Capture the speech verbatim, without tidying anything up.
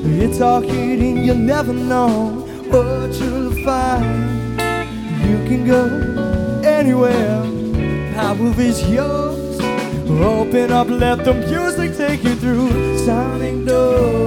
It's all hidden, you'll never know what you'll find. You can go anywhere, power is yours. Open up, let the music take you through. Sounding doors.